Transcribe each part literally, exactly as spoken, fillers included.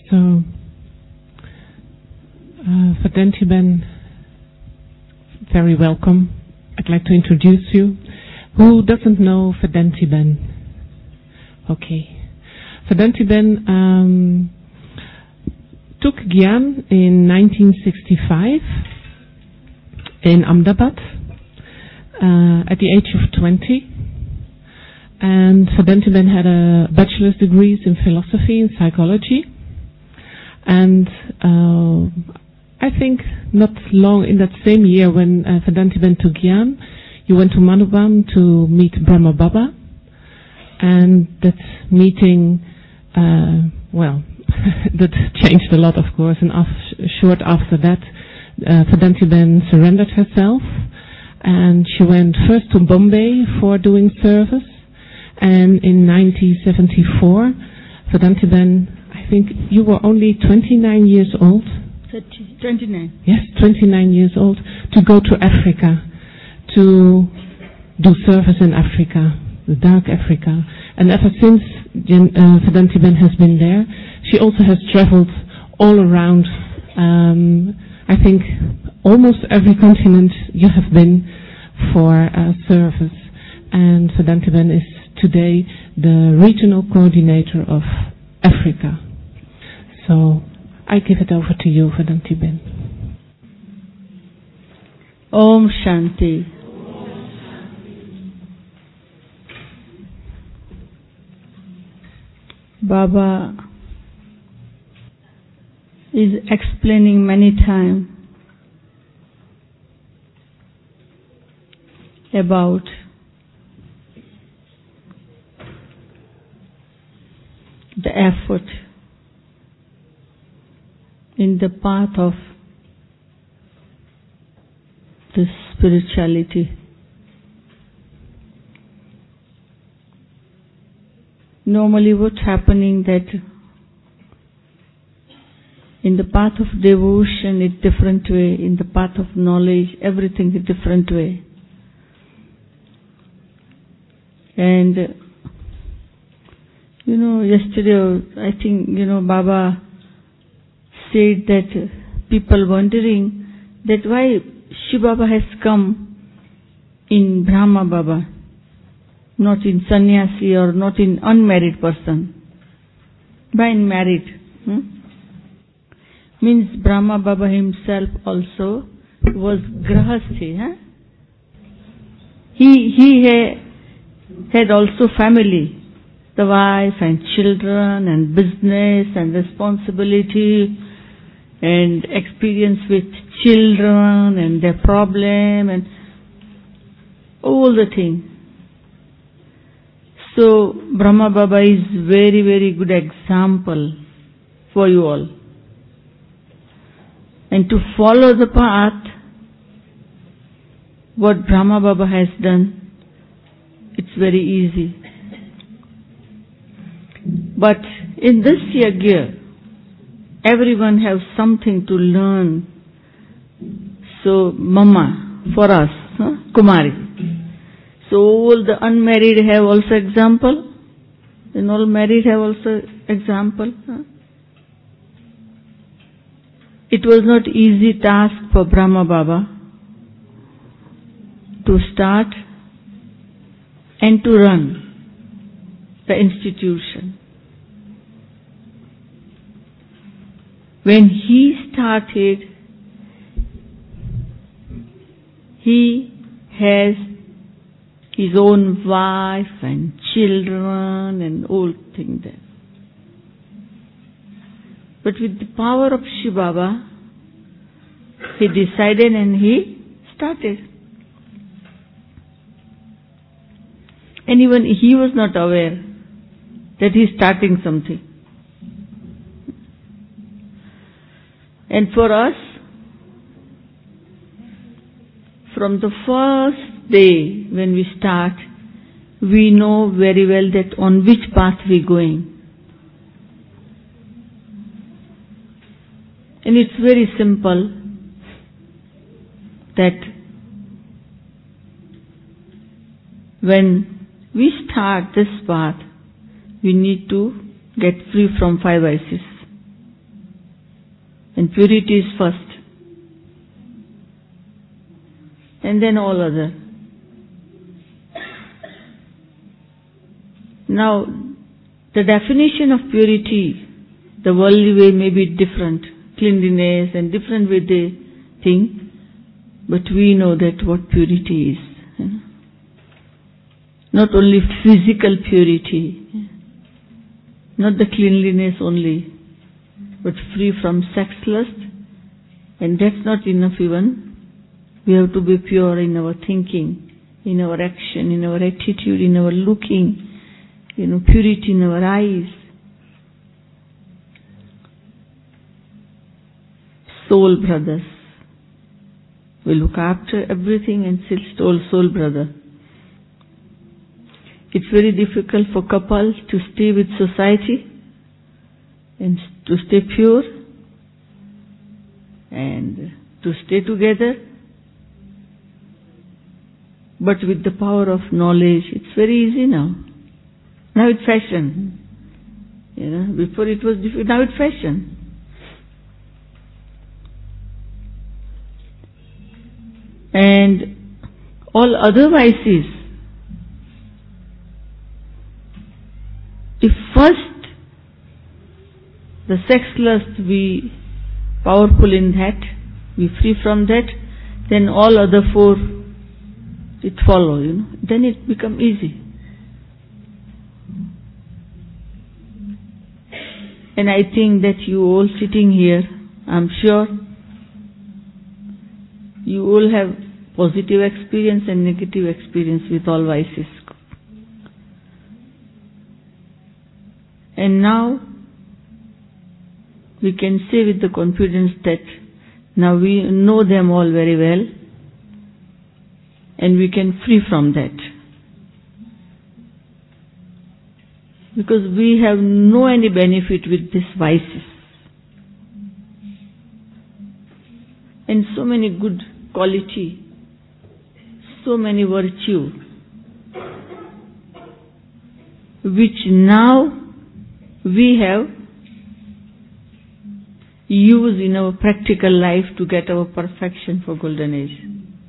So, uh, Vedanthiben, very welcome. I'd like to introduce you. Who doesn't know Vedanthiben? Okay. Vedanthiben um, took Gyan in nineteen sixty-five in Ahmedabad uh, at the age of twenty. And Vedanthiben had a bachelor's degrees in philosophy and psychology. And uh, I think not long in that same year when uh, Vedanthiben took Gyan, you went to Madhuban to meet Brahma Baba. And that meeting, uh, well, that changed a lot, of course. And af- short after that, uh, Vedanthiben surrendered herself. And she went first to Bombay for doing service. And in nineteen seventy-four, Vedanthiben, I think you were only twenty-nine years old. twenty-nine. Yes, twenty-nine years old, to go to Africa, to do service in Africa, the dark Africa. And ever since uh, Vedanthiben has been there, she also has traveled all around, um, I think, almost every continent you have been for uh, service. And Vedanthiben is today the regional coordinator of Africa. So I give it over to you, Vedanthiben. Om Shanti. Baba is explaining many times about the effort in the path of the spirituality. Normally what's happening that in the path of devotion it's different way, in the path of knowledge everything is different way. And you know, yesterday I think, you know, Baba said that people wondering that why Shiv Baba has come in Brahma Baba, not in sannyasi or not in unmarried person. Why in married? Hmm? Means Brahma Baba himself also was grahasti. Huh? He, he ha, had also family. The wife and children and business and responsibility and experience with children and their problem and all the things. So Brahma Baba is very, very good example for you all. And to follow the path, what Brahma Baba has done, it's very easy. But in this yajna, everyone has something to learn. So, Mama, for us, huh? Kumari. So, all the unmarried have also example, and all married have also example. Huh? It was not easy task for Brahma Baba to start and to run the institution. When he started, he has his own wife and children and all things there. But with the power of Shiv Baba, he decided and he started. And even he was not aware that he is starting something. And for us, from the first day when we start, we know very well that on which path we are going. And it's very simple that when we start this path, we need to get free from five vices. And purity is first. And then all other. Now, the definition of purity, the worldly way may be different, cleanliness and different way they think, but we know that what purity is. You know? Not only physical purity, not the cleanliness only, but free from sex lust, and that's not enough even. We have to be pure in our thinking, in our action, in our attitude, in our looking, you know, purity in our eyes. Soul brothers. We look after everything and still soul, soul brother. It's very difficult for couples to stay with society and to stay pure and to stay together. But with the power of knowledge, it's very easy now. Now it's fashion. You know, before it was difficult, now it's fashion. And all other vices, if first the sex lust we powerful in that, we free from that, then all other four it follow, you know. Then it become easy. And I think that you all sitting here, I'm sure you all have positive experience and negative experience with all vices. And now we can say with the confidence that now we know them all very well and we can free from that. Because we have no any benefit with these vices. And so many good quality, so many virtue, which now we have used in our practical life to get our perfection for golden age.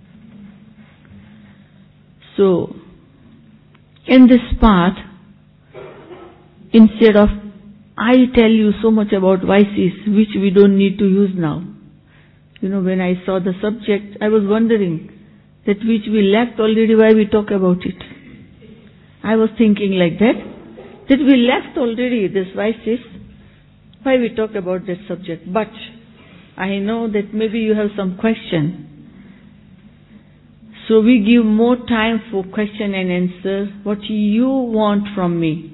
So, in this part, instead of I tell you so much about vices which we don't need to use now. You know, when I saw the subject, I was wondering that which we left already, why we talk about it. I was thinking like that, that we left already this vices, why we talk about that subject. But I know that maybe you have some question. So we give more time for question and answer, what you want from me.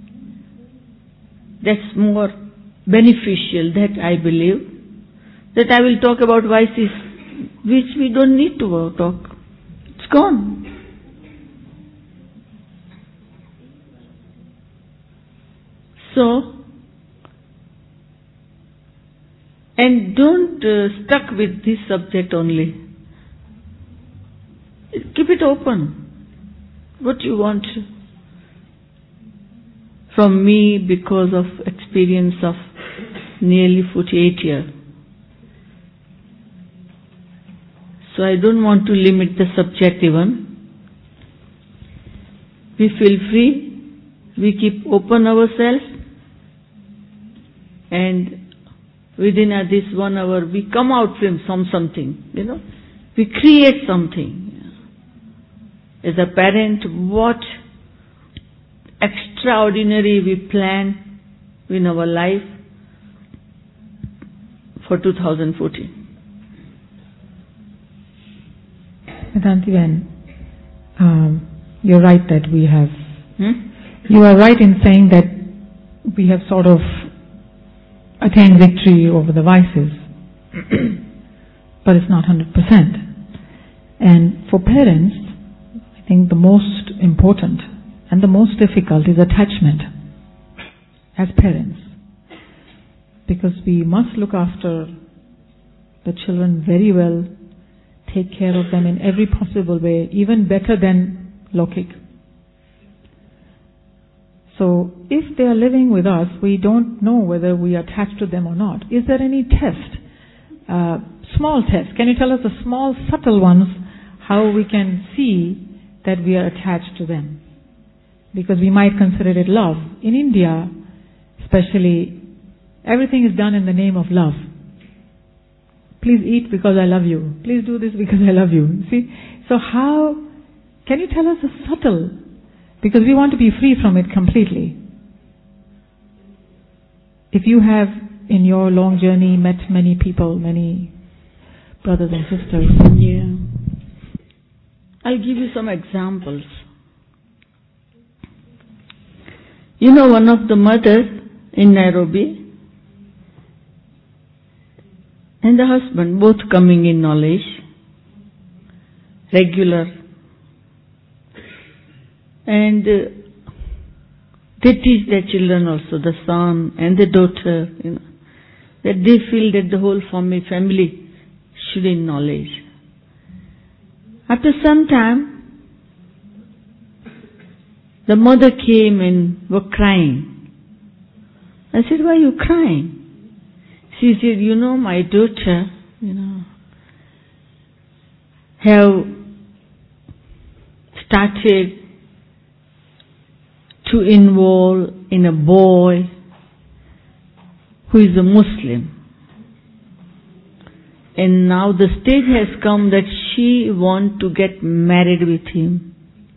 That's more beneficial, that I believe. That I will talk about vices which we don't need to talk. It's gone. So, and don't uh, stuck with this subject only. Keep it open. What you want from me because of experience of nearly forty-eight years. So I don't want to limit the subject even. We feel free, we keep open ourselves, and within uh, this one hour we come out from some something, you know. We create something. As a parent, what extraordinary we plan in our life for two thousand fourteen. Vedantiben, um, you're right that we have, Hmm? you are right in saying that we have sort of attained victory over the vices, but it's not one hundred percent. And for parents, I think the most important and the most difficult is attachment as parents, because we must look after the children very well, take care of them in every possible way, even better than Lokik. So if they are living with us, we don't know whether we are attached to them or not. Is there any test uh, small tests. Can you tell us the small, subtle ones, how we can see that we are attached to them? Because we might consider it love. In India, especially, everything is done in the name of love. Please eat because I love you. Please do this because I love you. See? So how, can you tell us the subtle? Because we want to be free from it completely. If you have in your long journey met many people, many brothers and sisters. Yeah. I'll give you some examples. You know, one of the mothers in Nairobi and the husband, both coming in knowledge, regular, and uh, they teach their children also, the son and the daughter, you know, that they feel that the whole family, family should in knowledge. After some time, the mother came and were crying. I said, why are you crying? She said, you know, my daughter, you know, have started to involve in a boy who is a Muslim. And now the stage has come that she wants to get married with him.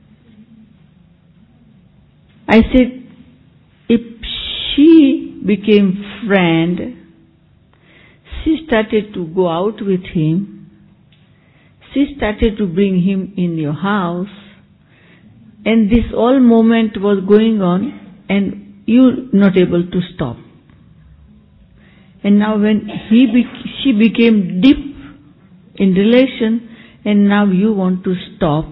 I said, if she became friend, she started to go out with him, she started to bring him in your house, and this all moment was going on and you not able to stop. And now when he be- she became deep in relation and now you want to stop.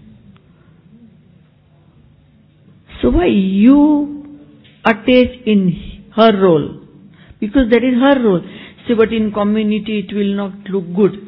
So why you attach in her role? Because that is her role. See, but in community it will not look good.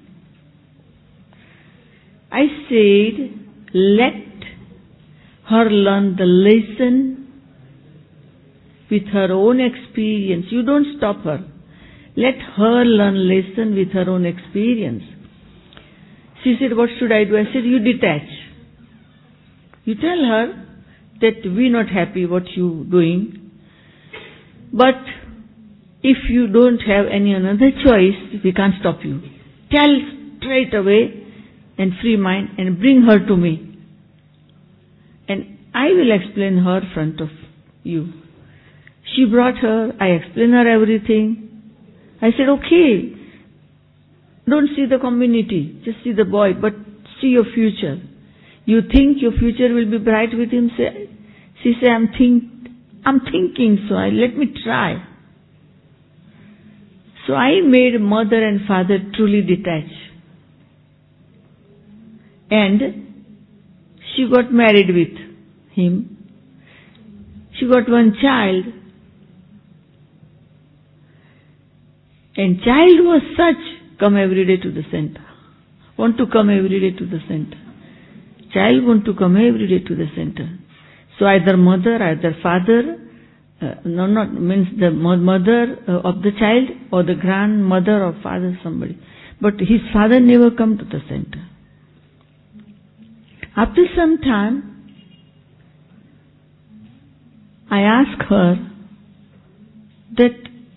I said, let her learn the lesson with her own experience. You don't stop her. Let her learn lesson with her own experience. She said, what should I do? I said, you detach. You tell her that we're not happy what you doing. But if you don't have any another choice, we can't stop you. Tell straight away and free mind and bring her to me. And I will explain her front of you. She brought her, I explained her everything. I said, okay, don't see the community, just see the boy, but see your future. You think your future will be bright with him? She said, I'm, think, I'm thinking so, I, let me try. So I made mother and father truly detached. And she got married with him. She got one child. And child was such, come every day to the center. Want to come every day to the center. Child want to come every day to the center. So either mother, either father, uh, no, not means the mother uh, of the child or the grandmother or father, somebody. But his father never come to the center. After some time, I asked her that,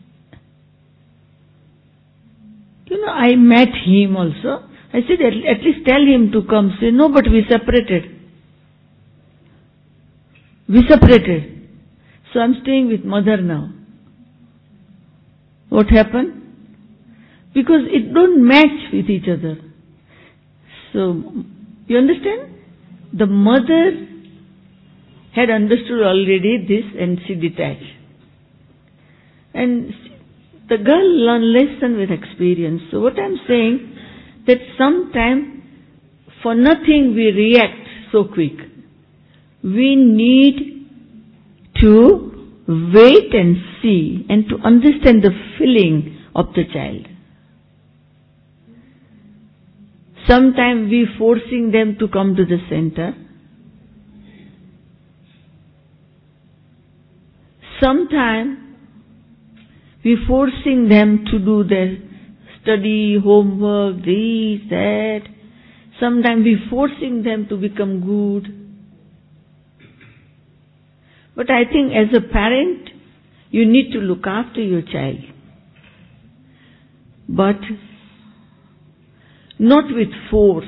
you know, I met him also. I said, at, at least tell him to come. Say, no, but we separated. We separated. So I'm staying with mother now. What happened? Because it don't match with each other. So, you understand? The mother had understood already this and she detached. And the girl learned lesson with experience. So what I'm saying, that sometimes for nothing we react so quick. We need to wait and see and to understand the feeling of the child. Sometimes we forcing them to come to the center. Sometimes we forcing them to do their study, homework, this, that. Sometimes we forcing them to become good. But I think as a parent, you need to look after your child. But not with force.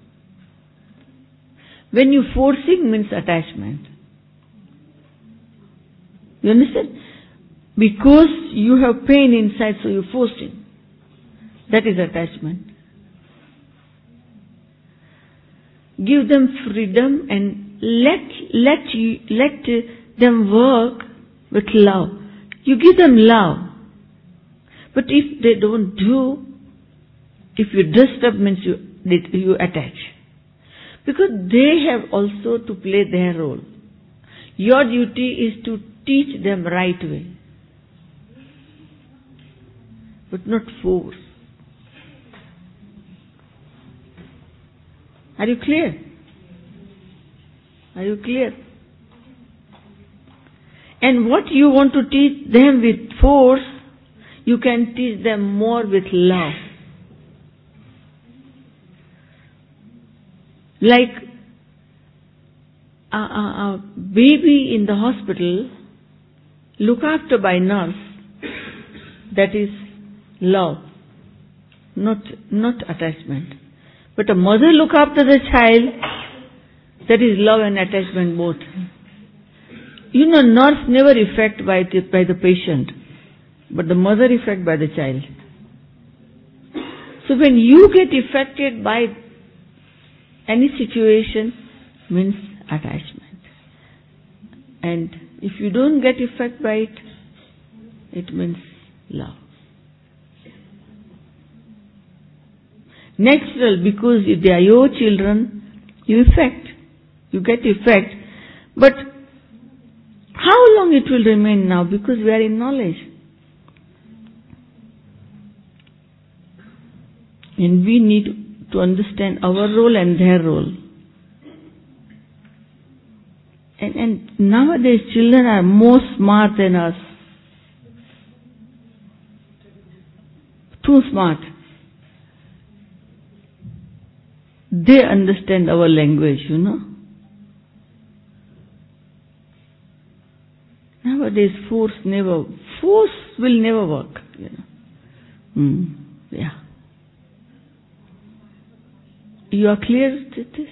When you forcing means attachment. You understand? Because you have pain inside, so you forcing. That is attachment. Give them freedom and let let you let them work with love. You give them love. But if they don't do, if you disturb means you you attach. Because they have also to play their role. Your duty is to teach them right way. But not force. Are you clear? Are you clear? And what you want to teach them with force, you can teach them more with love. Like a, a, a baby in the hospital, look after by nurse, that is love, not not attachment. But a mother look after the child, that is love and attachment both. You know, nurse never affected by the, by the patient, but the mother affected by the child. So when you get affected by any situation, means attachment. And if you don't get affected by it, it means love. Natural, because if they are your children, you affect. You get affect. But how long it will remain now? Because we are in knowledge. And we need to understand our role and their role. And, and nowadays children are more smart than us. Too smart. They understand our language, you know. Nowadays force never, force will never work, you know. Mm, yeah. You are clear with this?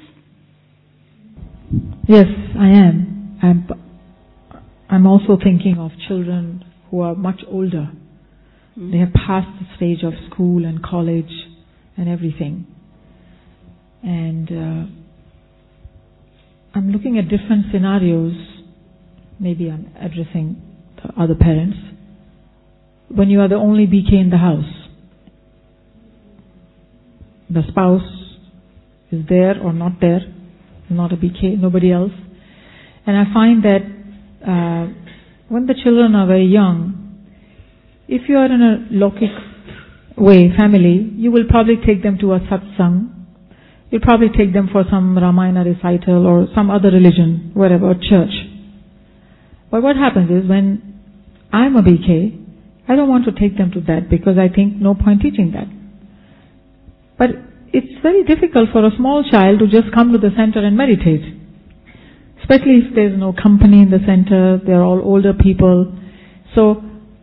Yes, I am. I'm, I'm also thinking of children who are much older. Mm. They have passed the stage of school and college and everything. And uh, I'm looking at different scenarios. Maybe I'm addressing the other parents. When you are the only B K in the house, the spouse is there or not there, not a B K, nobody else. And I find that uh, when the children are very young, if you are in a Lokik way, family, you will probably take them to a satsang. You'll probably take them for some Ramayana recital or some other religion, wherever, church. But what happens is, when I'm a B K, I don't want to take them to that because I think no point teaching that. But it's very difficult for a small child to just come to the center and meditate. Especially if there's no company in the center, they're all older people. So,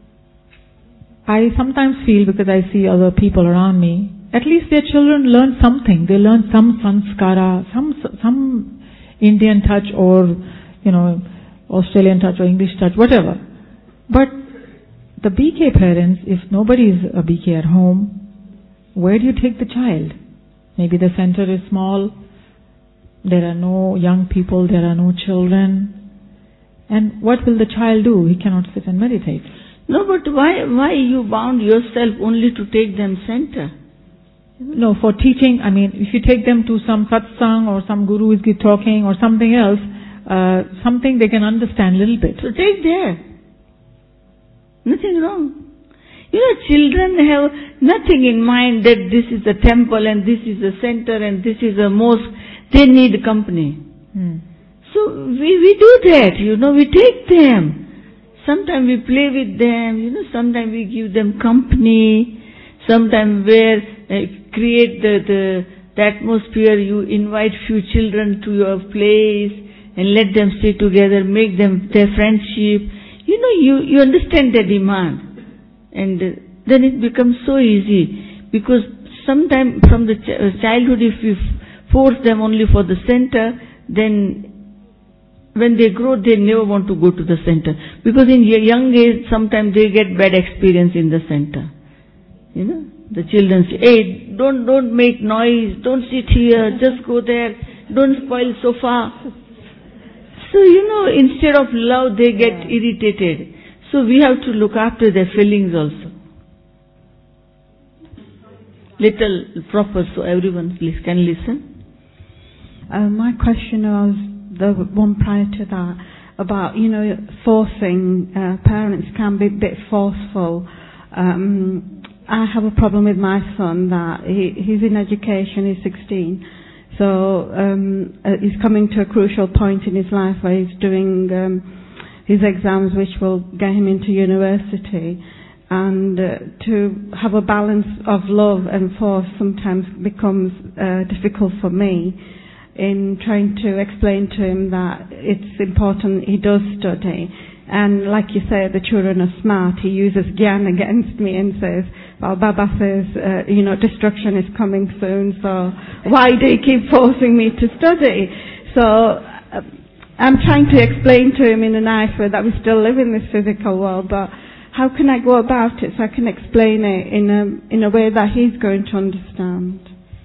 I sometimes feel, because I see other people around me, at least their children learn something. They learn some sanskara, some some Indian touch, or, you know, Australian touch or English touch, whatever. But the B K parents, if nobody is a B K at home, where do you take the child? Maybe the center is small, there are no young people, there are no children. And what will the child do? He cannot sit and meditate. No, but why why you bound yourself only to take them center? No, for teaching, I mean, if you take them to some satsang or some guru is talking or something else, uh, something they can understand a little bit. So take there. Nothing wrong. You know, children have nothing in mind that this is a temple and this is a center and this is a mosque. They need company. Hmm. So we, we do that, you know, we take them. Sometimes we play with them, you know, sometimes we give them company. Sometimes where uh, create the, the, the atmosphere, you invite few children to your place and let them stay together, make them their friendship. You know, you, you understand their demand. And uh, then it becomes so easy. Because sometimes from the ch- childhood, if you force them only for the center, then when they grow, they never want to go to the center. Because in young age, sometimes they get bad experience in the center. You know, the children say, hey, don't, don't make noise, don't sit here, just go there, don't spoil sofa. So, you know, instead of love, they get yeah. irritated. So we have to look after their feelings also. Little proper so everyone please can listen. Uh, my question was the one prior to that about, you know, forcing, uh, parents can be a bit forceful. Um, I have a problem with my son that he, he's in education, he's sixteen. So um, uh, he's coming to a crucial point in his life where he's doing um, his exams which will get him into university. And uh, to have a balance of love and force sometimes becomes uh, difficult for me in trying to explain to him that it's important he does study. And like you say, the children are smart. He uses Gyan against me and says, well, Baba says, uh, you know, destruction is coming soon, so why do you keep forcing me to study? So uh, I'm trying to explain to him in a nice way that we still live in this physical world, but how can I go about it so I can explain it in a, in a way that he's going to understand?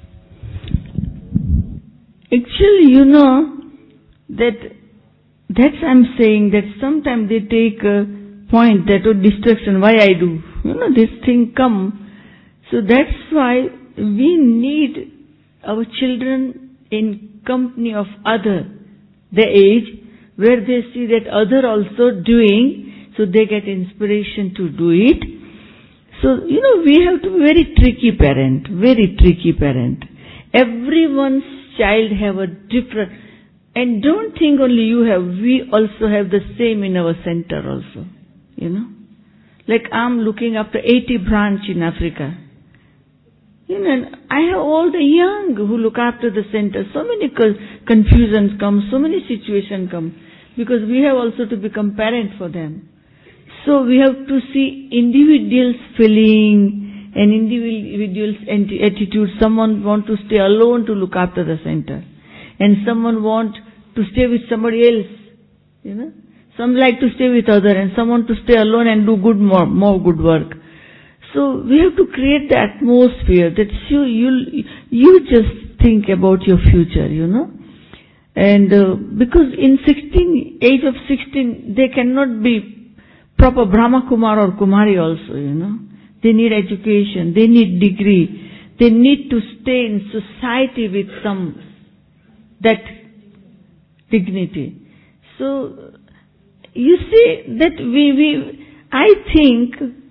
Actually, you know, that that's I'm saying that sometimes they take a point that, oh, distraction, why I do? You know, this thing come. So that's why we need our children in company of other, their age, where they see that other also doing, so they get inspiration to do it. So, you know, we have to be very tricky parent, very tricky parent. Everyone's child have a different, and don't think only you have, we also have the same in our center also, you know. Like I'm looking after eighty branch in Africa. You know, and I have all the young who look after the center. So many confusions come, so many situations come, because we have also to become parent for them. So we have to see individuals' feeling and individuals' attitude. Someone want to stay alone to look after the center, and someone want to stay with somebody else. You know, some like to stay with other, and some want to stay alone and do good more more good work. So we have to create the atmosphere that you you you just think about your future. You know, and uh, because in sixteen age of sixteen they cannot be proper Brahma Kumar or Kumari also, you know. They need education, they need degree, they need to stay in society with some, that dignity. So, you see that we, we, I think,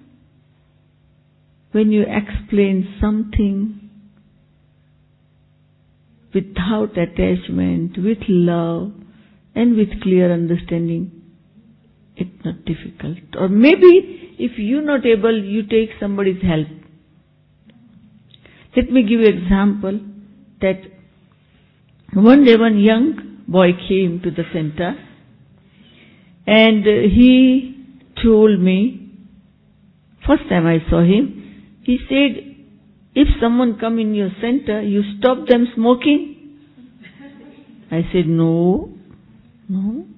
when you explain something without attachment, with love, and with clear understanding, it's not difficult. Or maybe if you're not able, you take somebody's help. Let me give you an example that one day one young boy came to the center and he told me, first time I saw him, he said, if someone come in your center, you stop them smoking? I said, no, no.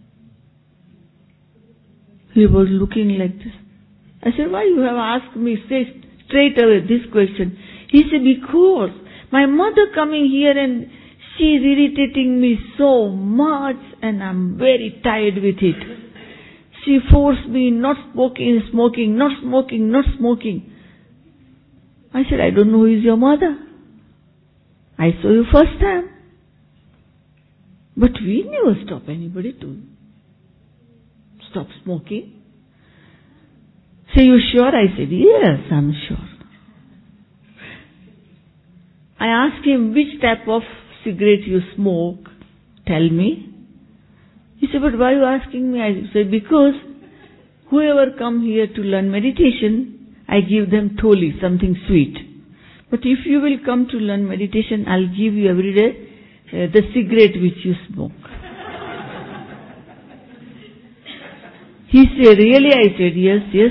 He was looking like this. I said, why you have asked me straight, straight away this question? He said, because my mother coming here and she is irritating me so much and I'm very tired with it. She forced me not smoking, smoking, not smoking, not smoking. I said, I don't know who is your mother. I saw you first time. But we never stop anybody to stop smoking. Say, you sure? I said, yes, I'm sure. I asked him, which type of cigarette you smoke? Tell me. He said, but why are you asking me? I said, because whoever come here to learn meditation, I I give them tholi, something sweet. But if you will come to learn meditation, I'll give you every day uh, the cigarette which you smoke. He said, really? I said, yes, yes.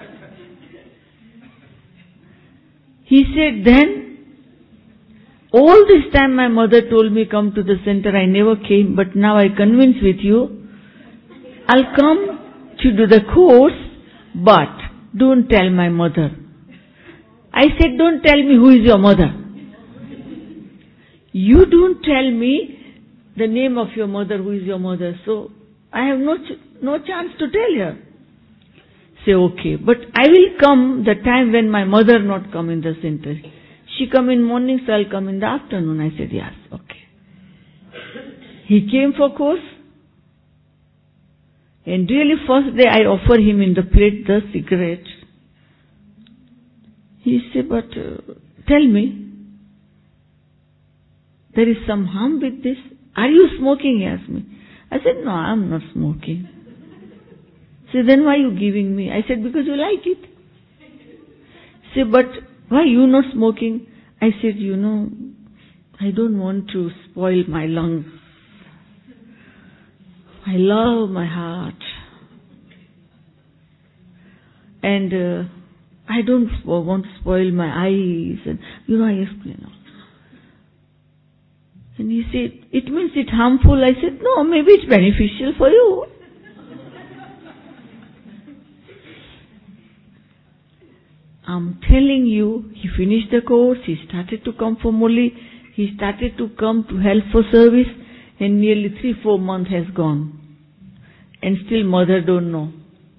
He said, then, all this time my mother told me come to the center, I never came, but now I convince with you, I'll come to do the course, but don't tell my mother. I said, don't tell me who is your mother. You don't tell me the name of your mother, who is your mother. So, I have no ch- no chance to tell her. Say, okay, but I will come the time when my mother not come in the center. She come in morning, so I'll come in the afternoon. I said, yes, okay. He came for course. And really first day I offer him in the plate the cigarette. He said, but uh, tell me, there is some harm with this? Are you smoking? He asked me. I said, no, I'm not smoking. He said, then why are you giving me? I said, because you like it. He said, but why you not smoking? I said, you know, I don't want to spoil my lungs. I love my heart. And uh, I don't want to spoil my eyes. And, you know, I explained. And he said, it means it's harmful. I said, no, maybe it's beneficial for you. I'm telling you, he finished the course, he started to come for Murli, he started to come to help for service, and nearly three, four months has gone. And still mother don't know.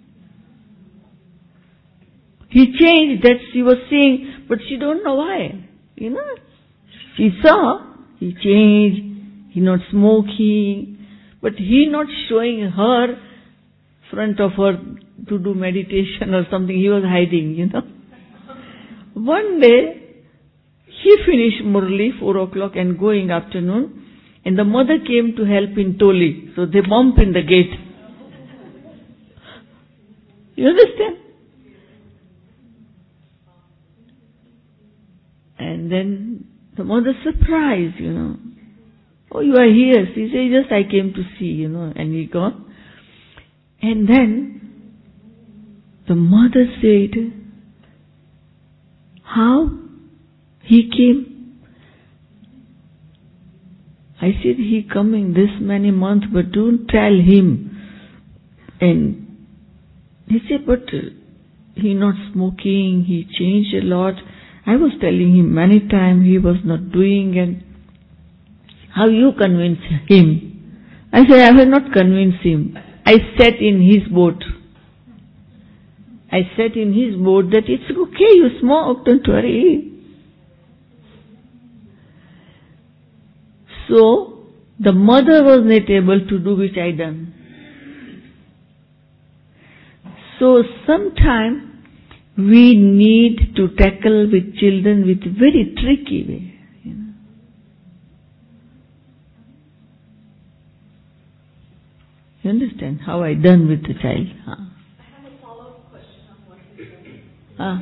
He changed, that she was saying, but she don't know why. You know, she saw, he changed, he not smoking, but he not showing her front of her to do meditation or something, he was hiding, you know. One day, he finished Murli, four o'clock and going afternoon, and the mother came to help in Toli, so they bump in the gate. You understand? And then the mother surprised, you know. Oh, you are here. She said, yes, I came to see, you know, and he gone. And then the mother said, how he came? I said, he coming this many months, but don't tell him. And he said, but he not smoking, he changed a lot. I was telling him many times he was not doing, and how you convince him? I said, I have not convinced him. I sat in his boat. I sat in his boat that it's okay, you smoke, don't worry. So, the mother was not able to do which I done. So, sometimes we need to tackle with children with very tricky way. You know. You understand how I done with the child? Huh? I have a follow-up question on what you said. Ah.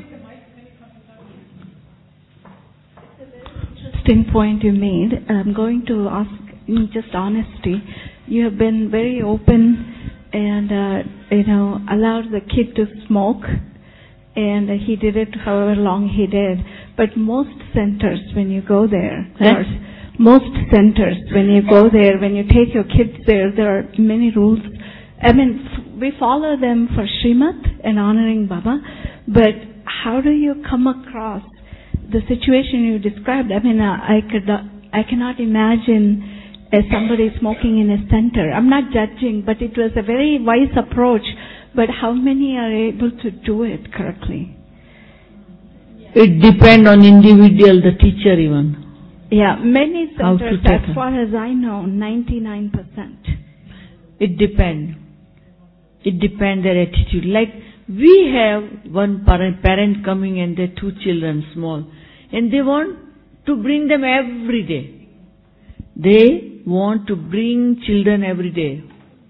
Interesting point you made. I'm going to ask in just honesty. You have been very open and, uh, you know, allowed the kid to smoke, and he did it however long he did. But most centers, when you go there, Yes. most centers, when you go there, when you take your kids there, there are many rules. I mean, f- we follow them for Srimad and honoring Baba, but how do you come across the situation you described? I mean, uh, I could, uh, I cannot imagine as somebody smoking in a center. I'm not judging, but it was a very wise approach. But how many are able to do it correctly? It depends on individual, the teacher even. Yeah, many How to centers, tackle. as far as I know, ninety-nine percent. It depends. It depends their attitude. Like we have one parent, parent coming and their two children small, and they want to bring them every day. They want to bring children every day.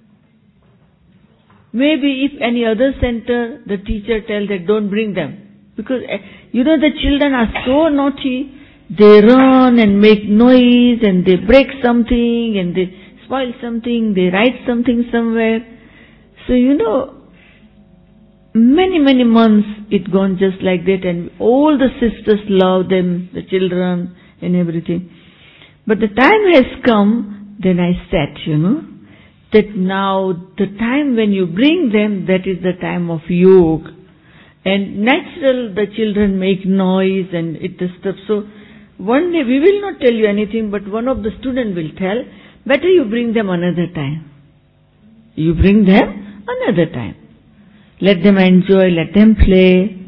Maybe if any other center, the teacher tells that don't bring them. Because, uh, you know, the children are so naughty, they run and make noise and they break something and they spoil something, they write something somewhere. So, you know, many, many months it gone just like that, and all the sisters love them, the children and everything. But the time has come, then I said, you know, that now the time when you bring them, that is the time of yoga. And natural, the children make noise and it disturbs. So one day we will not tell you anything, but one of the students will tell, better you bring them another time. You bring them another time. Let them enjoy, let them play.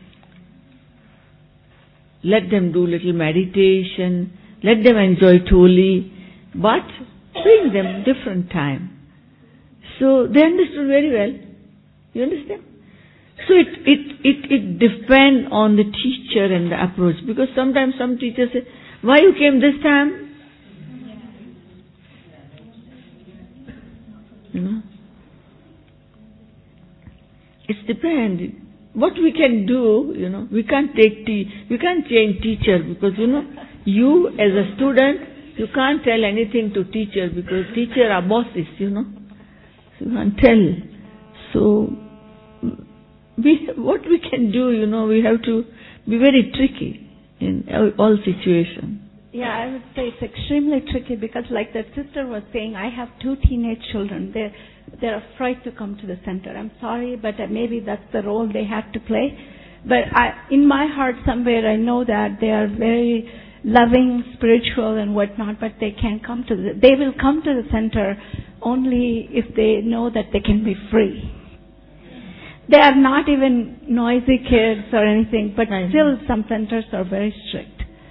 Let them do little meditation. Let them enjoy Tholi. But bring them different time. So they understood very well. You understand? So it, it, it, it depends on the teacher and the approach. Because sometimes some teachers say, why you came this time? You know? It depends. What we can do, you know, we can't take te- we can't change teacher because, you know, you as a student, you can't tell anything to teacher because teacher are bosses, you know. So you can't tell. So, we, what we can do, you know, we have to be very tricky in all situations. Yeah, I would say it's extremely tricky because like the sister was saying, I have two teenage children. They're, they're afraid to come to the center. I'm sorry, but maybe that's the role they have to play. But I, in my heart somewhere, I know that they are very loving, spiritual and whatnot, but they can't come to the, they will come to the center only if they know that they can be free. They are not even noisy kids or anything, but still some centers are very strict.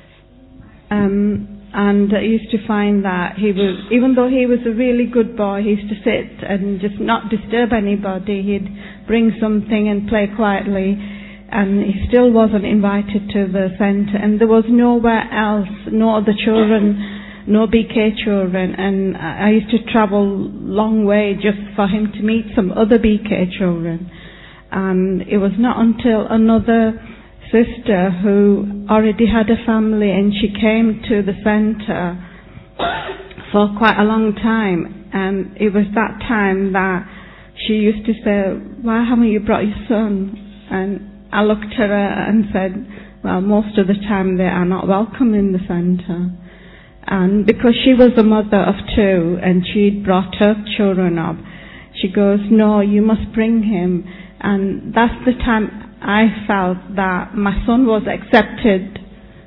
Um, and I used to find that he was, even though he was a really good boy, he used to sit and just not disturb anybody. He'd bring something and play quietly, and he still wasn't invited to the center. And there was nowhere else, no other children, no B K children. And I used to travel long way just for him to meet some other B K children. And it was not until another sister who already had a family and she came to the center for quite a long time, and it was that time that she used to say, why haven't you brought your son? And I looked at her and said, well, most of the time they are not welcome in the center. And because she was a mother of two and she'd brought her children up, she goes, no, you must bring him. And that's the time I felt that my son was accepted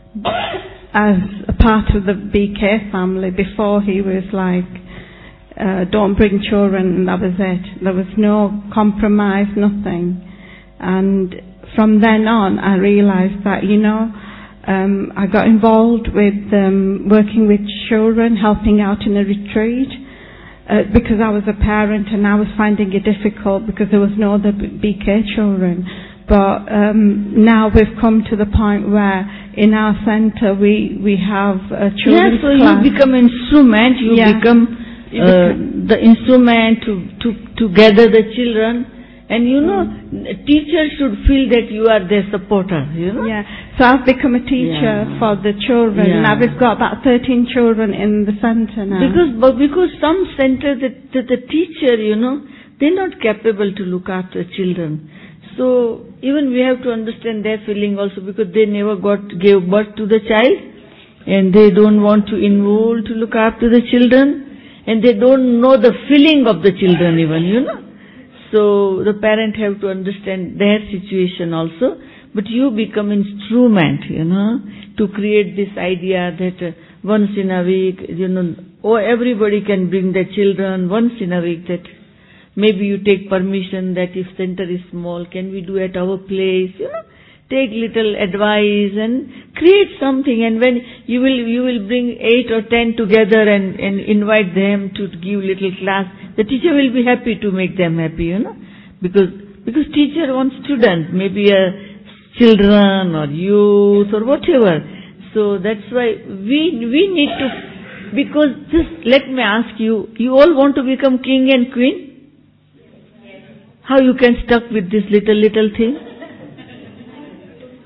as a part of the B K family. Before he was like, uh, don't bring children, and that was it. There was no compromise, nothing. And from then on I realized that, you know, um, I got involved with um, working with children, helping out in a retreat. Uh, because I was a parent and I was finding it difficult because there was no other B K children. But um, now we've come to the point where in our center we we have a children's class. Yeah, so class. you become instrument, you yeah. become uh, the instrument to, to, to gather the children. And you know, mm. teachers should feel that you are their supporter, you know. Yeah, so I've become a teacher yeah. for the children. Yeah. Now we've got about thirteen children in the center now. Because, but because some center, the, the, the teacher, you know, they're not capable to look after children. So even we have to understand their feeling also, because they never got gave birth to the child, and they don't want to involve to look after the children, and they don't know the feeling of the children even, you know. So the parent have to understand their situation also. But you become instrument, you know, to create this idea that uh, once in a week, you know, oh, everybody can bring their children once in a week. That maybe you take permission that if center is small, can we do at our place, you know. Take little advice and create something, and when you will you will bring eight or ten together and, and invite them to give little class, the teacher will be happy to make them happy, you know, because because teacher wants student, maybe a children or youth or whatever. So that's why we we need to, because this, let me ask you, you all want to become king and queen? How you can stuck with this little little thing?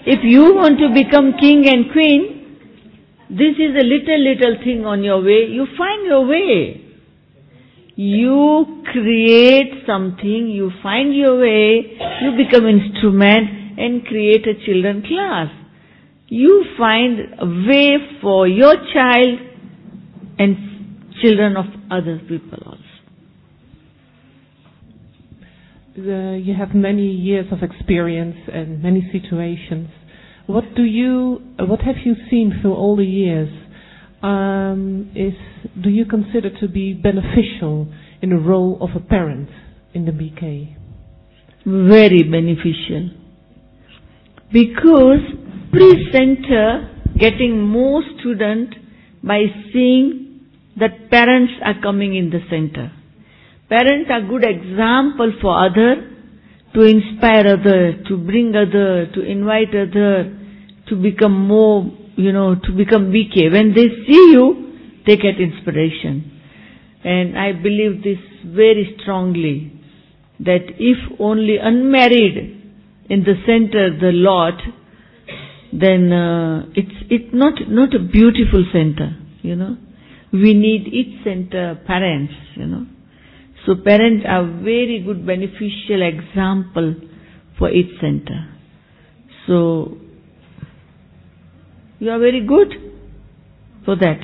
If you want to become king and queen, this is a little, little thing on your way. You find your way. You create something, you find your way, you become instrument and create a children class. You find a way for your child and children of other people also. Uh, you have many years of experience and many situations. What do you, uh, what have you seen through all the years? Um, is do you consider to be beneficial in the role of a parent in the B K? Very beneficial. Because pre-center getting more student by seeing that parents are coming in the center. Parents are good example for other, to inspire other, to bring other, to invite other, to become more, you know, to become B K. When they see you, they get inspiration. And I believe this very strongly, that if only unmarried in the center the lot, then uh, it's it's not not a beautiful center, you know. We need each center parents, you know. So parents are very good beneficial example for each center. So you are very good for that.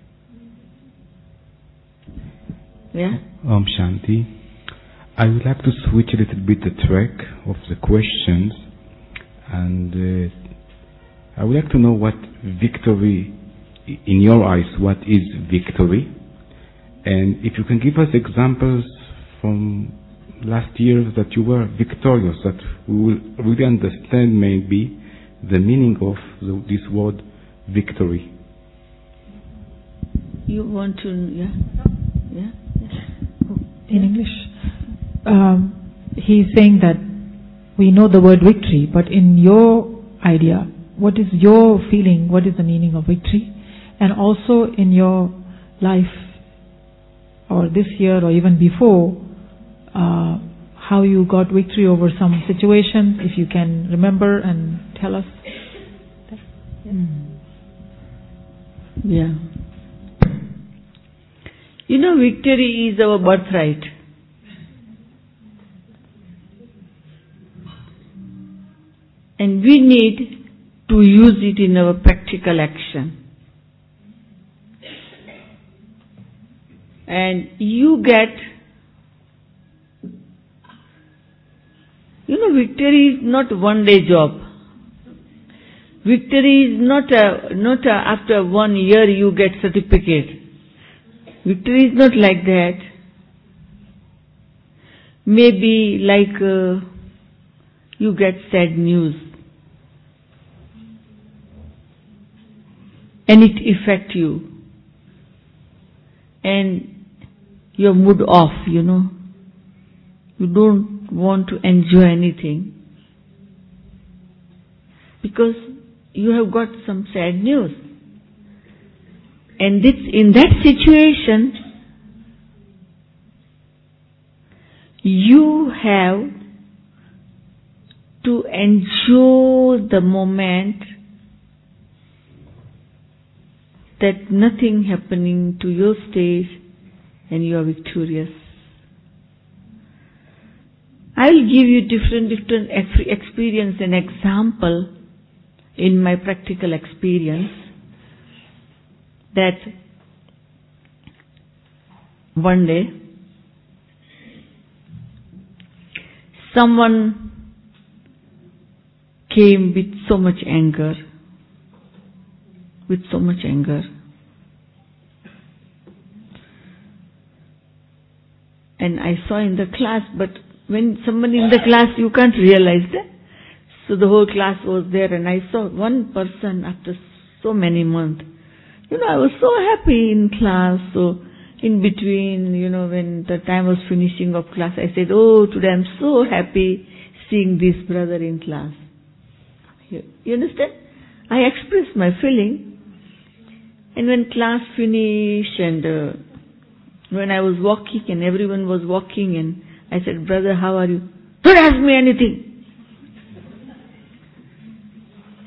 Yeah? Om Shanti. I would like to switch a little bit the track of the questions, and uh, I would like to know what victory, in your eyes, what is victory? And if you can give us examples from last year that you were victorious, that we will really understand maybe the meaning of the, this word victory. You want to, yeah? Yeah? In English, um, he's saying that we know the word victory, but in your idea, what is your feeling? What is the meaning of victory? And also in your life, or this year, or even before, uh, how you got victory over some situations, if you can remember and tell us. Mm. Yeah. You know, victory is our birthright. And we need to use it in our practical action. And you get, you know, victory is not one day job. Victory is not a, not a, after one year you get certificate. Victory is not like that. Maybe like uh, you get sad news and it affects you and your mood off, you know. You don't want to enjoy anything because you have got some sad news. And this, in that situation, you have to enjoy the moment that nothing happening to your stage and you are victorious. I will give you different, different experience and example in my practical experience. That one day someone came with so much anger, with so much anger. And I saw in the class, but when somebody in the class, you can't realize that. So the whole class was there and I saw one person after so many months. You know, I was so happy in class. So in between, you know, when the time was finishing of class, I said, oh, today I'm so happy seeing this brother in class. You, you understand? I expressed my feeling. And when class finished and uh, when I was walking and everyone was walking and I said, brother, how are you? Don't ask me anything.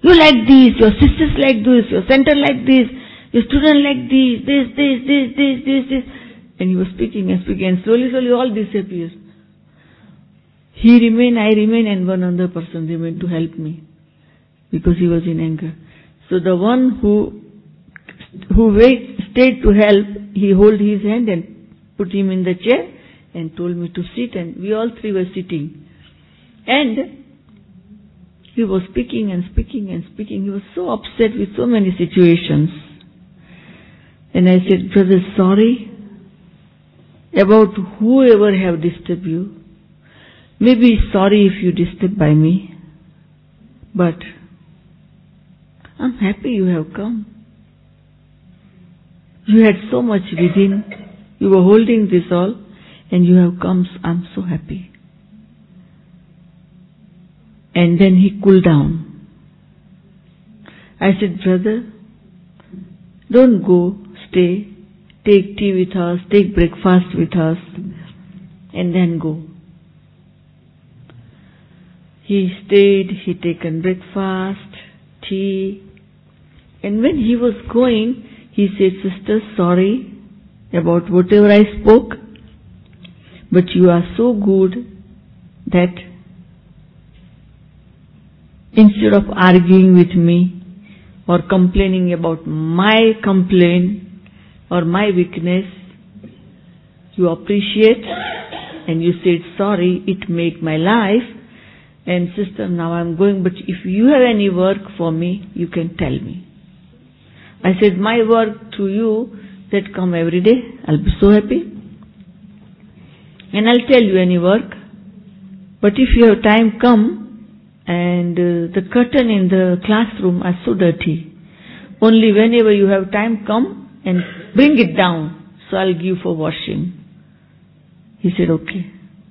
You like this, your sisters like this, your center like this, your student like this, this, this, this, this, this, this. And he was speaking and speaking, and slowly, slowly all disappears. He remained, I remained, and one other person remained to help me, because he was in anger. So the one who who wait, stayed to help, he held his hand and put him in the chair and told me to sit, and we all three were sitting. And he was speaking and speaking and speaking. He was so upset with so many situations. And I said, brother, sorry about whoever have disturbed you. Maybe sorry if you disturbed by me. But I'm happy you have come. You had so much within. You were holding this all, and you have come. I'm so happy. And then he cooled down. I said, brother, don't go, stay, take tea with us, take breakfast with us, and then go. He stayed, he taken breakfast, tea, and when he was going, he said, sister, sorry about whatever I spoke, but you are so good that instead of arguing with me or complaining about my complaint or my weakness, you appreciate and you said, sorry, it made my life. And sister, now I'm going, but if you have any work for me, you can tell me. I said, my work to you that come every day, I'll be so happy. And I'll tell you any work. But if you have time, come. And uh, the curtain in the classroom are so dirty. Only whenever you have time, come and bring it down. So I'll give for washing. He said, okay.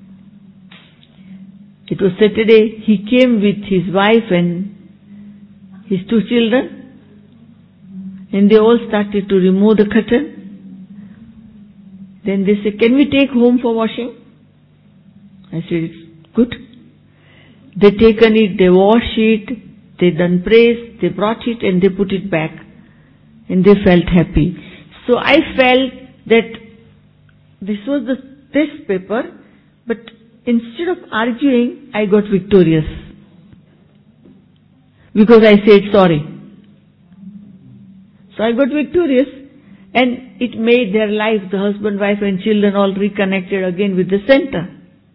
It was Saturday. He came with his wife and his two children. And they all started to remove the curtain. Then they said, can we take home for washing? I said, it's good. They taken it, they wash it, they done praise, they brought it and they put it back. And they felt happy. So I felt that this was the test paper, but instead of arguing, I got victorious. Because I said sorry. So I got victorious, and it made their life, the husband, wife and children all reconnected again with the center.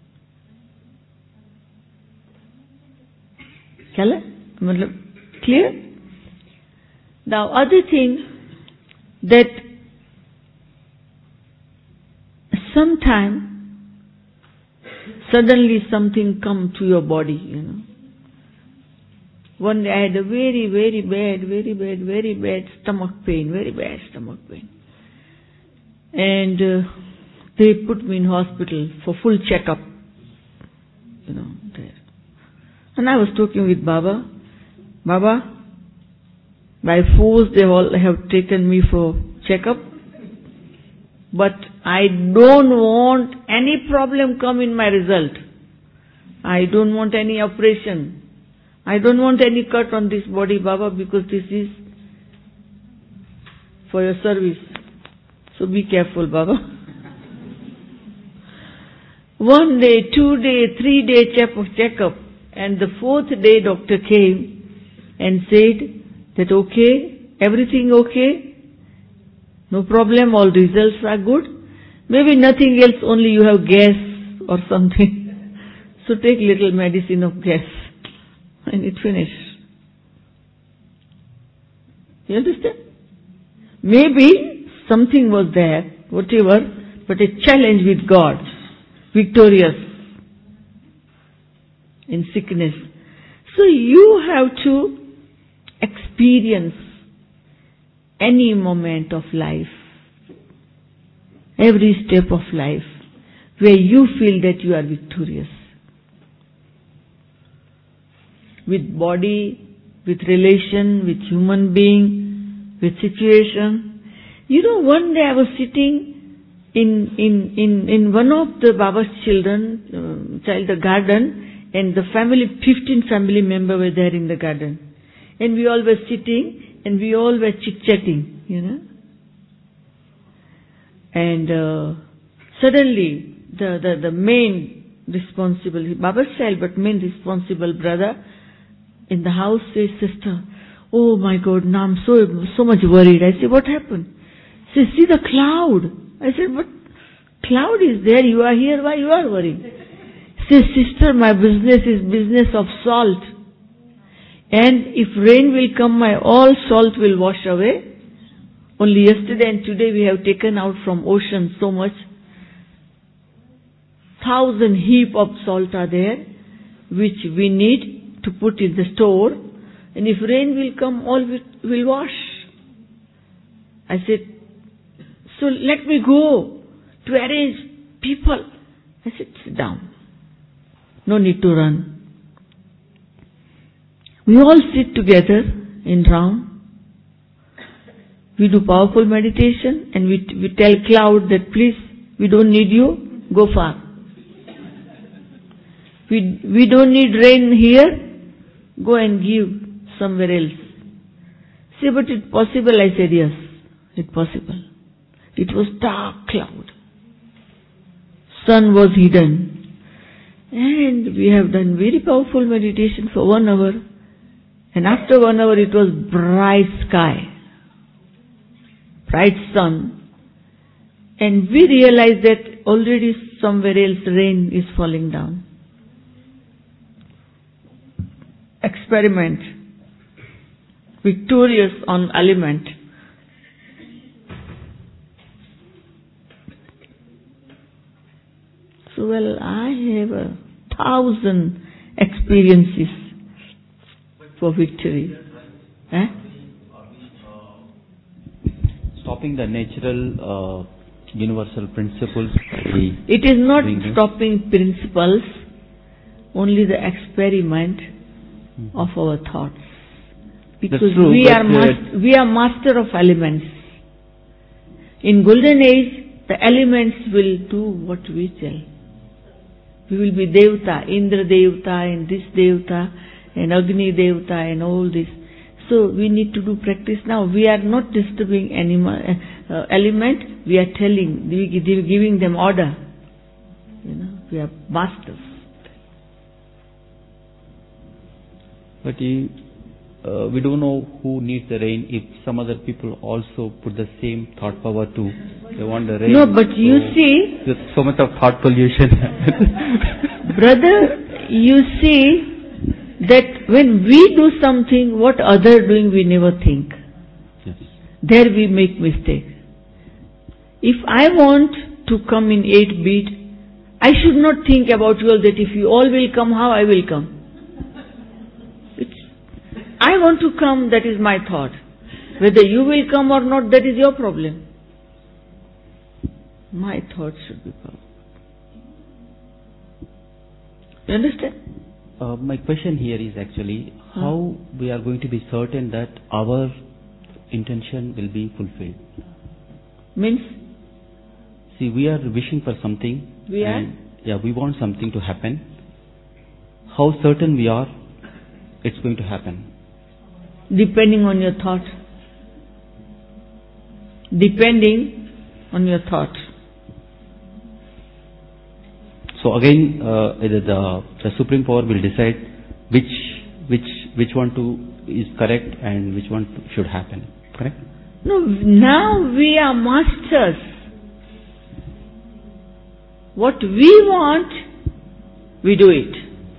Clear? Now other thing, that sometime suddenly something come to your body, you know. One day I had a very, very bad, very bad, very bad stomach pain, very bad stomach pain. And uh, they put me in hospital for full checkup, you know, there. And I was talking with Baba. Baba, by force they all have taken me for checkup. But I don't want any problem come in my result. I don't want any operation. I don't want any cut on this body, Baba, because this is for your service. So be careful, Baba. One day, two day, three day checkup. And the fourth day doctor came and said that okay, everything okay, no problem, all results are good. Maybe nothing else, only you have gas or something. So take little medicine of gas. And it finished. You understand? Maybe something was there, whatever, but a challenge with God, victorious in sickness. So you have to experience any moment of life, every step of life, where you feel that you are victorious. With body, with relation, with human being, with situation. You know, one day I was sitting in in in, in one of the Baba's children, uh, child the garden, and the family, fifteen family members were there in the garden. And we all were sitting and we all were chit-chatting, you know. And uh, suddenly the, the, the main responsible, Baba's child, but main responsible brother in the house says, sister, oh my God, now I'm so, so much worried. I say, what happened? She says, see the cloud. I said, but cloud is there, you are here, why you are worried? She says, sister, my business is business of salt. And if rain will come, my all salt will wash away. Only yesterday and today we have taken out from ocean so much. Thousand heap of salt are there, which we need to put in the store. And if rain will come, all will, will wash. I said, so let me go to arrange people. I said, sit down. No need to run. We all sit together in round. We do powerful meditation and we, we tell cloud that please, we don't need you, go far. We, we don't need rain here, go and give somewhere else. Say, but it's possible. I said, yes, it's possible. It was dark cloud. Sun was hidden. And we have done very powerful meditation for one hour. And after one hour it was bright sky, bright sun. And we realized that already somewhere else rain is falling down. Experiment. Victorious on element. So, well, I have a thousand experiences for victory. Eh? Stopping the natural, uh, universal principles. It is not stopping principles, only the experiment mm-hmm. of our thoughts. Because true, we are master, we are master of elements. In golden age, the elements will do what we tell. We will be Devta, Indra Devta, and this Devta, and Agni Devta, and all this. So we need to do practice now. We are not disturbing animal, uh, element. We are telling, we are giving them order. You know, we are masters. But you, uh, we don't know who needs the rain. If some other people also put the same thought power too, they want the rain. No, but so you see, there's so much of thought pollution. Brother, you see that when we do something, what other doing we never think. Yes. There we make mistake. If I want to come in eight beat, I should not think about you all that if you all will come, how I will come. It's, I want to come, that is my thought. Whether you will come or not, that is your problem. My thought should be powerful. You understand? Uh, my question here is actually huh? how we are going to be certain that our intention will be fulfilled. Means? See, we are wishing for something. We are? And, yeah, we want something to happen. How certain we are it's going to happen? Depending on your thought. Depending on your thought. So again, uh, either the, the Supreme Power will decide which which which one to is correct and which one should happen. Correct? No, now we are masters. What we want, we do it.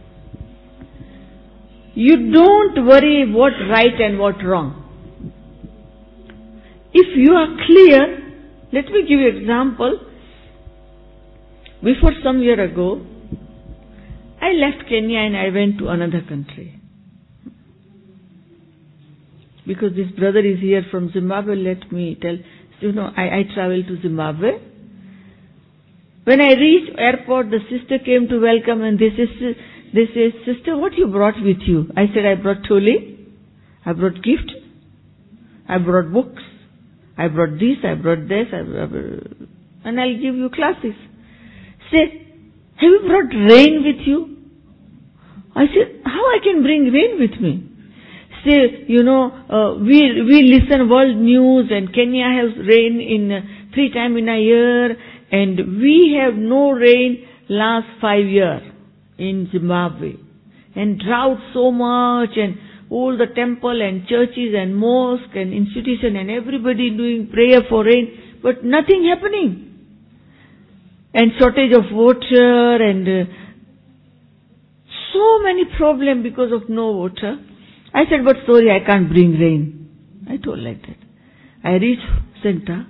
You don't worry what right and what wrong. If you are clear, let me give you an example. Before some year ago, I left Kenya and I went to another country. Because this brother is here from Zimbabwe, let me tell. You know, I, I traveled to Zimbabwe. When I reached airport, the sister came to welcome and they said, they said, sister, what you brought with you? I said, I brought toli, I brought gift, I brought books, I brought this, I brought this, I brought, and I'll give you classes. Said, have you brought rain with you? I said, how I can bring rain with me? say, you know, uh, we we listen world news and Kenya has rain in uh, three times in a year, and we have no rain last five years in Zimbabwe, and drought so much, and all the temple and churches and mosque and institution and everybody doing prayer for rain, but nothing happening. And shortage of water and uh, so many problems because of no water. I said, but sorry, I can't bring rain. I told like that. I reached center.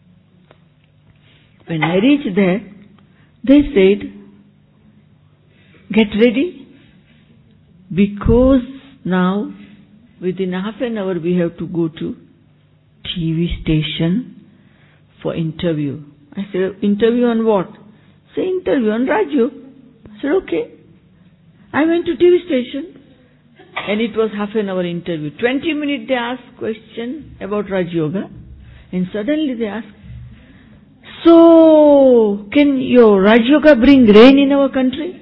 When I reached there, they said, get ready, because now within half an hour we have to go to T V station for interview. I said, interview on what? Say, interview on Raju. I said, okay. I went to T V station, and it was half an hour interview. Twenty minutes they asked question about Raj Yoga, and suddenly they asked, so, can your Raj Yoga bring rain in our country?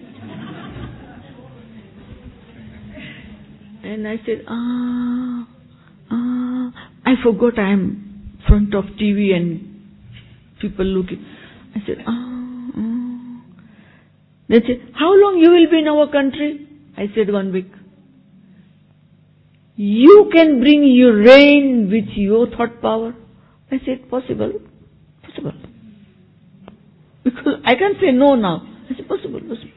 And I said, ah, ah, I forgot I am in front of T V and people looking. I said, ah, ah. They said, how long you will be in our country? I said, one week. You can bring your rain with your thought power? I said, possible, possible. Because I can't say no now. I said, possible, possible.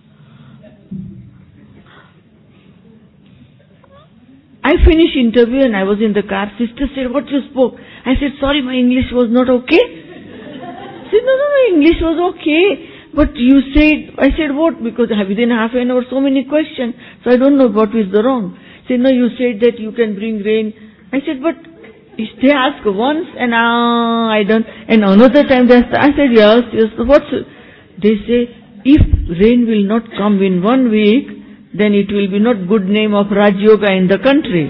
I finished interview and I was in the car. Sister said, what you spoke? I said, sorry, my English was not okay. She said, no, no, no, English was okay. But you said, I said, what? Because within half an hour, so many questions. So I don't know what is the wrong. She said, no, you said that you can bring rain. I said, but if they ask once and ah, I don't, and another time they ask, I said, yes, yes. What's, they say, if rain will not come in one week, then it will be not good name of Raj Yoga in the country.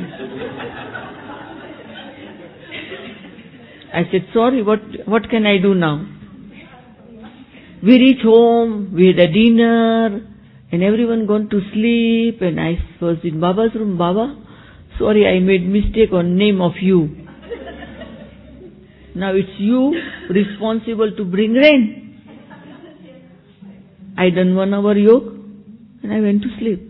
I said, sorry, what, what can I do now? We reach home, we had a dinner, and everyone gone to sleep, and I was in Baba's room. Baba, sorry, I made mistake on name of you. Now it's you responsible to bring rain. I done one hour yoga, and I went to sleep.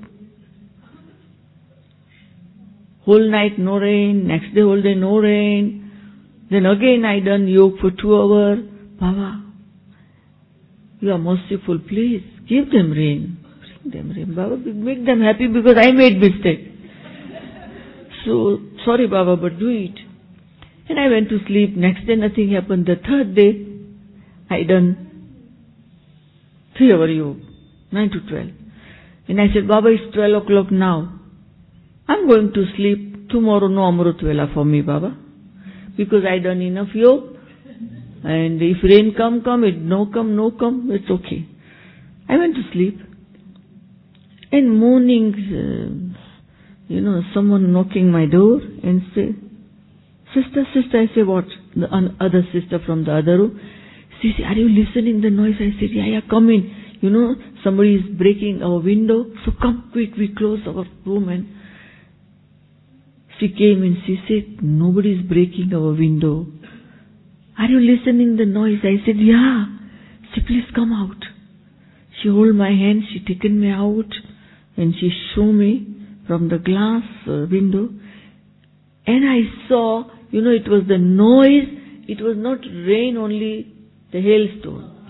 Whole night no rain, next day whole day no rain. Then again I done yoga for two hours. Baba, you are merciful, please give them rain. Bring them rain. Baba, make them happy because I made mistake. So, sorry Baba, but do it. And I went to sleep. Next day nothing happened. The third day, I done three hour yoga, nine to twelve. And I said, Baba, it's twelve o'clock now. I'm going to sleep. Tomorrow no Amrut Vela for me, Baba. Because I done enough yoga. And if rain come, come. If no come, no come. It's okay. I went to sleep. And mornings, uh, you know, someone knocking my door and say, sister, sister. I say, what? The other sister from the other room. She said, are you listening the noise? I said, yeah, yeah, come in. You know, somebody is breaking our window. So come quick, we close our room. And she came and she said, nobody is breaking our window. Are you listening the noise? I said, yeah. She said, please come out. She hold my hand, she taken me out, and she show me from the glass uh, window. And I saw, you know, it was the noise. It was not rain only, the hailstone.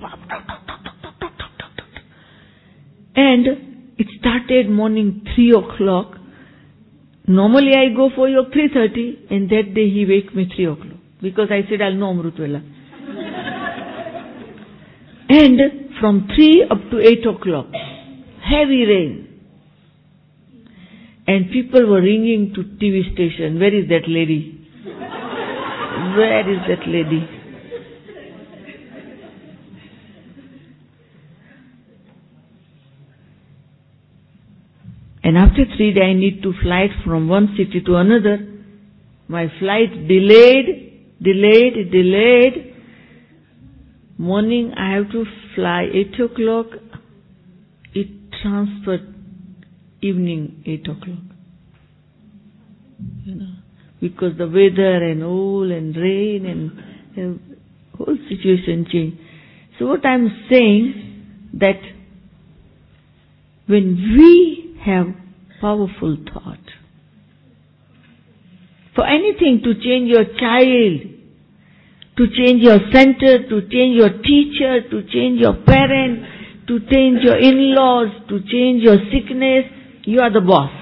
And it started morning three o'clock. Normally I go for yoga three thirty, and that day he wake me three o'clock. Because I said, I'll know Amrut Vela. And from three up to eight o'clock, heavy rain. And people were ringing to T V station, where is that lady? Where is that lady? And after three days I need to fly from one city to another. My flight delayed, delayed, delayed. Morning I have to fly eight o'clock. It transferred evening eight o'clock. you know, because the weather and all and rain and uh, whole situation changed. So what I'm saying, that when we have powerful thought, for anything to change your child, to change your center, to change your teacher, to change your parent, to change your in-laws, to change your sickness, you are the boss.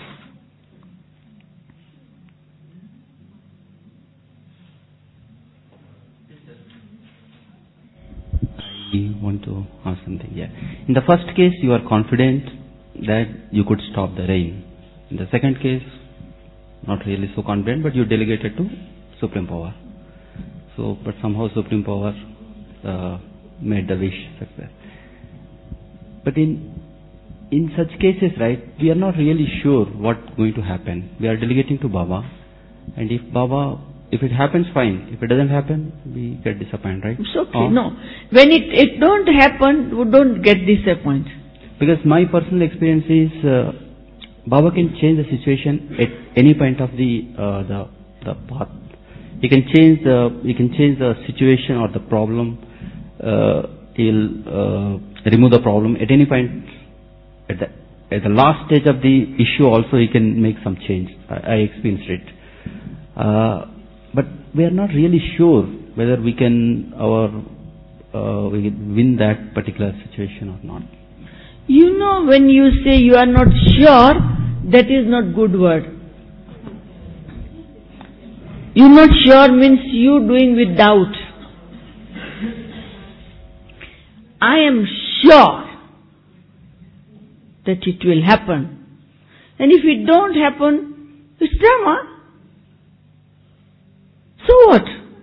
I want to ask something. Yeah. In the first case, you are confident that you could stop the rain. In the second case, not really so confident, but you delegated to Supreme Power. So, but somehow Supreme Power uh, made the wish success. But in in such cases, right, we are not really sure what's going to happen. We are delegating to Baba, and if Baba, if it happens, fine. If it doesn't happen, we get disappointed, right? It's okay. Or, no, when it it don't happen, we don't get disappointed. Because my personal experience is, uh, Baba can change the situation at any point of the uh, the the path. He can change the he can change the situation or the problem. Uh, he'll uh, remove the problem at any point. At the at the last stage of the issue, also he can make some change. I, I experienced it, uh, but we are not really sure whether we can our uh, we can win that particular situation or not. You know, when you say you are not sure, that is not good word. You're not sure means you doing with doubt. I am sure that it will happen. And if it don't happen, it's drama. So what?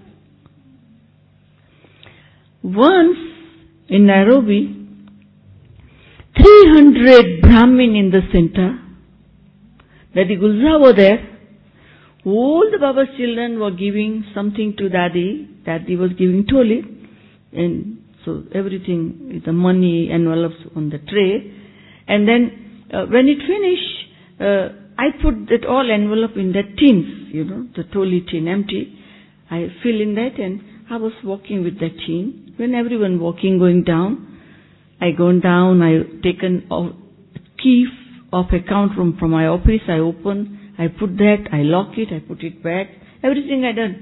Once in Nairobi, three hundred Brahmin in the center, Daddy Gulzar were there. All the Baba's children were giving something to Daddy. Daddy was giving toli. And so everything, the money, envelopes on the tray. And then uh, when it finished, uh, I put that all envelope in that tins, you know, the toli tin empty. I fill in that and I was walking with that tin. When everyone walking, going down, I gone down, I taken a key of account room from my office, I open, I put that, I lock it, I put it back, everything I done.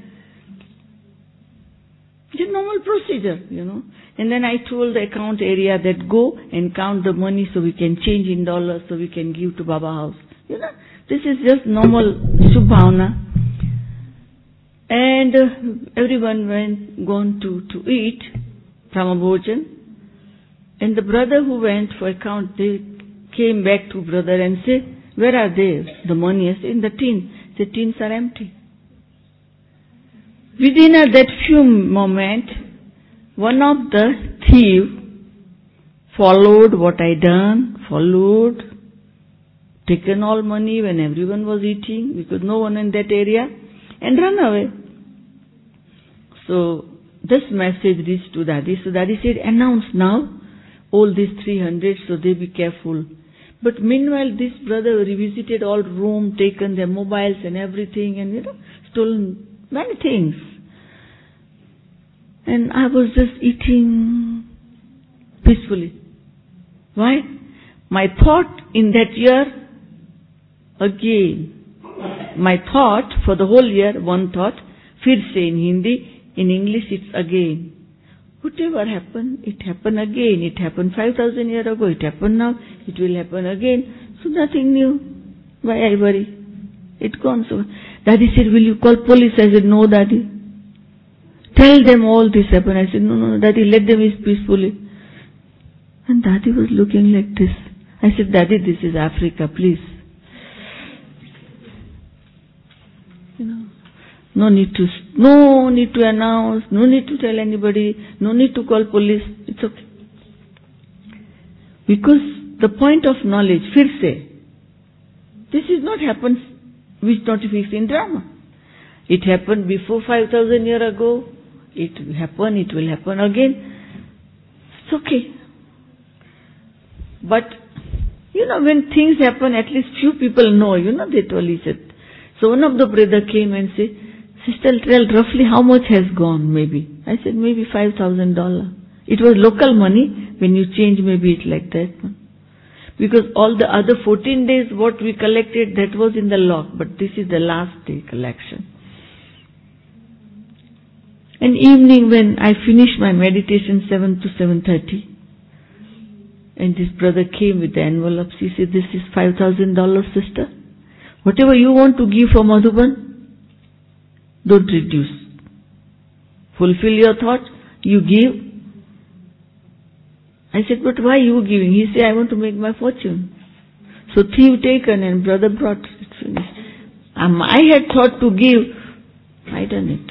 It's a normal procedure, you know. And then I told the account area that go and count the money so we can change in dollars so we can give to Baba house. You know, this is just normal Shubhavana. And uh, everyone went, gone to, to eat, Brahmabhojan. And the brother who went for account, they came back to brother and said, where are they? The money is in the tin. The tins are empty. Within uh, that few moments, one of the thieves followed what I done, followed, taken all money when everyone was eating, because no one in that area, and run away. So this message reached to Daddy. So Daddy said, announce now all these three hundred, so they be careful. But meanwhile, this brother revisited all room, taken their mobiles and everything, and you know, stolen many things. And I was just eating peacefully. Why? My thought in that year, again, my thought for the whole year, one thought, fir se in Hindi, in English it's again. Whatever happened, it happened again. It happened five thousand years ago, it happened now, it will happen again. So nothing new. Why I worry? It gone. So Daddy said, will you call police? I said, no, Daddy. Tell them all this happened. I said, no, no, Daddy, let them eat peacefully. And Daddy was looking like this. I said, Daddy, this is Africa, please. You know, no need to, no need to announce, no need to tell anybody, no need to call police. It's okay. Because the point of knowledge, fir se, this is not happens, which not fixed in drama. It happened before five thousand years ago. It will happen, it will happen again. It's okay. But, you know, when things happen, at least few people know, you know, they told he said, So one of the brother came and said, "Sister, tell roughly how much has gone maybe." I said, "Maybe five thousand dollars. It was local money. When you change, maybe it's like that. Because all the other fourteen days what we collected, that was in the lock. But this is the last day collection." And evening when I finished my meditation, seven to seven thirty, and this brother came with the envelopes. He said, "This is five thousand dollars, sister. Whatever you want to give for Madhuban, don't reduce. Fulfill your thoughts, you give." I said, "But why you giving?" He said, "I want to make my fortune." So thief taken and brother brought it finished. Um, I had thought to give, I done it.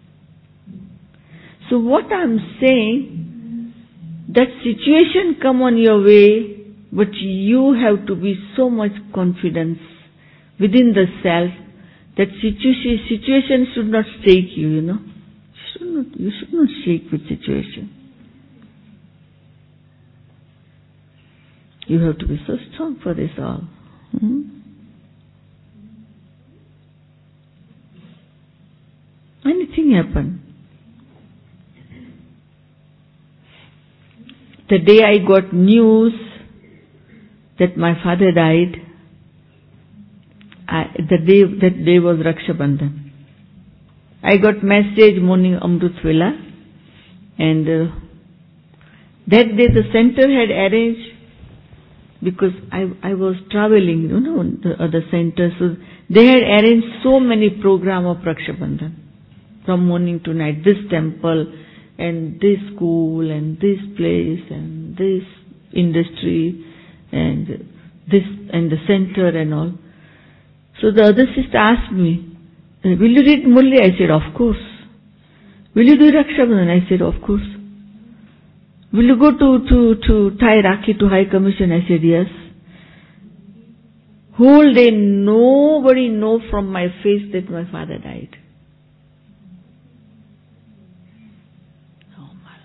So what I'm saying, that situation come on your way, but you have to be so much confidence within the self that situation, situation should not shake you, you know. You should not, you should not shake with situation. You have to be so strong for this all. Hmm? Anything happen. The day I got news that my father died, I, the day that day was Raksha Bandhan. I got message morning Amrit Vela, and uh, that day the center had arranged, because I I was traveling, you know, the other center, so they had arranged so many program of Raksha Bandhan from morning to night. This temple and this school and this place and this industry and this and the center and all. So the other sister asked me, "Will you read Murli?" I said, "Of course." "Will you do Raksha Bandhan?" I said, "Of course." "Will you go to, to, to tie Rakhi to High Commission?" I said, "Yes." Whole day nobody know from my face that my father died. Oh my.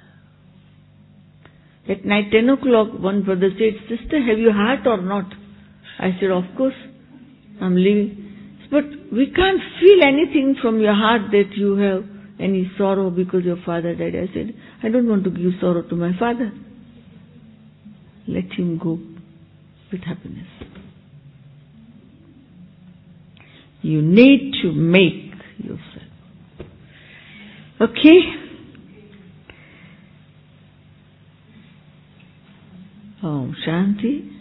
At night ten o'clock one brother said, "Sister, have you heart or not?" I said, "Of course, I'm living." "But we can't feel anything from your heart that you have any sorrow because your father died." I said, "I don't want to give sorrow to my father. Let him go with happiness." You need to make yourself. Okay? Om Shanti.